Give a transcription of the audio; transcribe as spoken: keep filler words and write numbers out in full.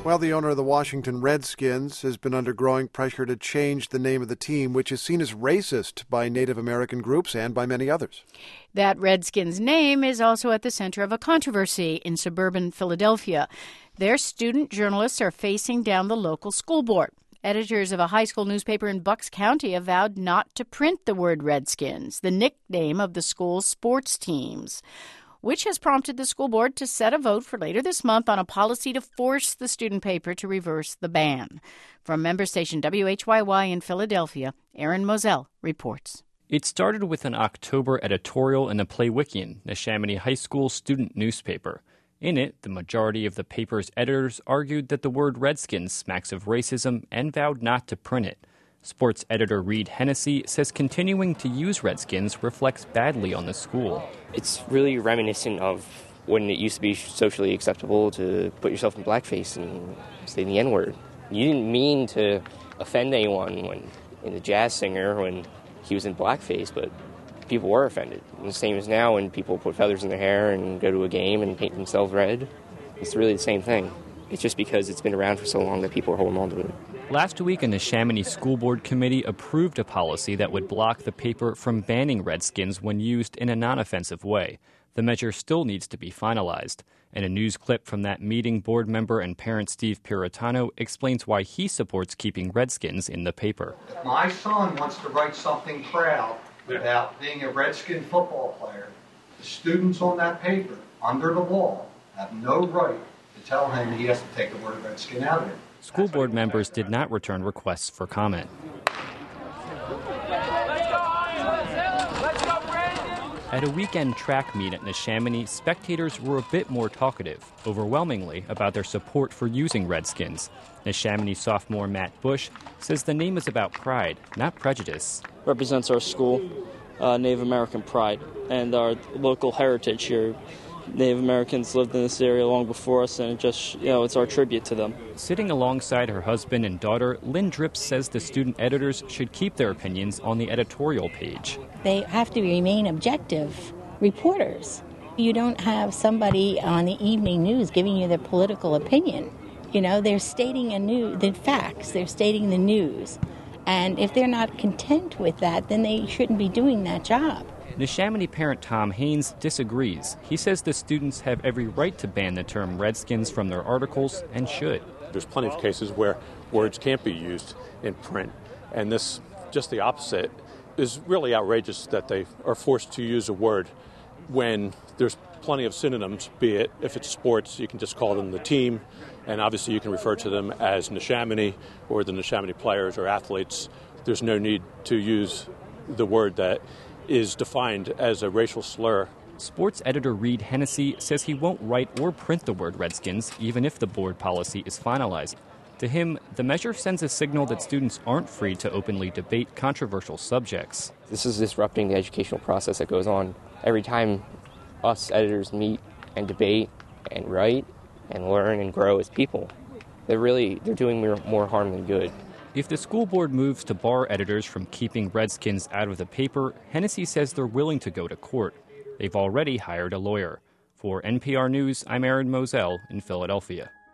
Well, the owner of the Washington Redskins has been under growing pressure to change the name of the team, which is seen as racist by Native American groups and by many others. That Redskins name is also at the center of a controversy in suburban Philadelphia. Their student journalists are facing down the local school board. Editors of a high school newspaper in Bucks County have vowed not to print the word Redskins, the nickname of the school's sports teams, which has prompted the school board to set a vote for later this month on a policy to force the student paper to reverse the ban. From member station W H Y Y in Philadelphia, Aaron Moselle reports. It started with an October editorial in the Playwikian, Neshaminy High School student newspaper. In it, the majority of the paper's editors argued that the word Redskins smacks of racism and vowed not to print it. Sports editor Reed Hennessy says continuing to use Redskins reflects badly on the school. It's really reminiscent of when it used to be socially acceptable to put yourself in blackface and say the N-word. You didn't mean to offend anyone when in the jazz singer when he was in blackface, but people were offended. And the same as now when people put feathers in their hair and go to a game and paint themselves red. It's really the same thing. It's just because it's been around for so long that people are holding on to it. Last week, a Neshaminy School Board committee approved a policy that would block the paper from banning Redskins when used in a non-offensive way. The measure still needs to be finalized. In a news clip from that meeting, board member and parent Steve Puritano explains why he supports keeping Redskins in the paper. If my son wants to write something proud about being a Redskin football player, the students on that paper, under the law, have no right to tell him he has to take the word Redskin out of it. School board members did not return requests for comment. At a weekend track meet at Neshaminy, spectators were a bit more talkative, overwhelmingly about their support for using Redskins. Neshaminy sophomore Matt Bush says the name is about pride, not prejudice. Represents our school, uh, Native American pride, and our local heritage here. Native Americans lived in this area long before us, and it just, you know, it's our tribute to them. Sitting alongside her husband and daughter, Lynn Drips says the student editors should keep their opinions on the editorial page. They have to remain objective reporters. You don't have somebody on the evening news giving you their political opinion. You know, they're stating a new, the facts, they're stating the news. And if they're not content with that, then they shouldn't be doing that job. Neshaminy parent Tom Haynes disagrees. He says the students have every right to ban the term Redskins from their articles and should. There's plenty of cases where words can't be used in print, and this, just the opposite, is really outrageous that they are forced to use a word when there's plenty of synonyms, be it if it's sports, you can just call them the team, and obviously you can refer to them as Neshaminy or the Neshaminy players or athletes. There's no need to use the word that is defined as a racial slur. Sports editor Reed Hennessy says he won't write or print the word Redskins, even if the board policy is finalized. To him, the measure sends a signal that students aren't free to openly debate controversial subjects. This is disrupting the educational process that goes on. Every time us editors meet and debate and write and learn and grow as people, they're really, they're doing more, more harm than good. If the school board moves to bar editors from keeping Redskins out of the paper, Hennessy says they're willing to go to court. They've already hired a lawyer. For N P R News, I'm Aaron Moselle in Philadelphia.